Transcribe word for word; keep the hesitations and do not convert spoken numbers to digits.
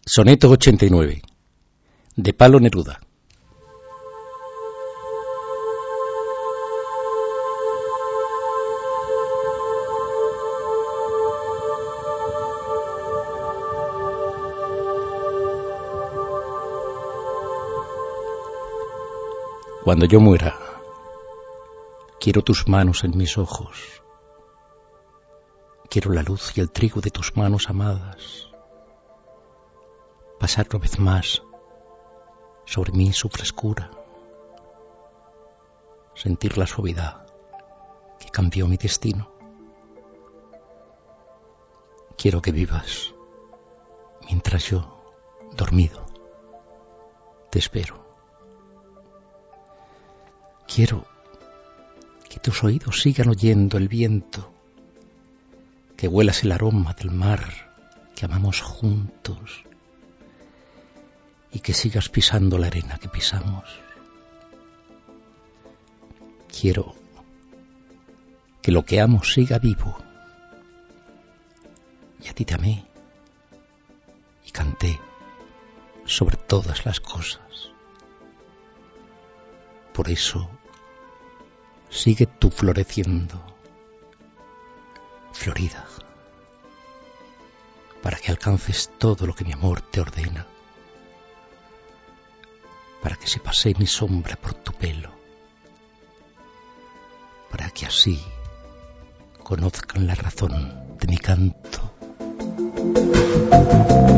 Soneto ochenta y nueve, de Palo Neruda. Cuando yo muera, quiero tus manos en mis ojos. Quiero la luz y el trigo de tus manos amadas. Pasar una vez más sobre mí su frescura. Sentir la suavidad que cambió mi destino. Quiero que vivas mientras yo, dormido, te espero. Quiero que tus oídos sigan oyendo el viento, que huelas el aroma del mar que amamos juntos y que sigas pisando la arena que pisamos. Quiero que lo que amo siga vivo, y a ti te amé y canté sobre todas las cosas. Por eso, sigue tú floreciendo, florida, para que alcances todo lo que mi amor te ordena, para que se pase mi sombra por tu pelo, para que así conozcan la razón de mi canto.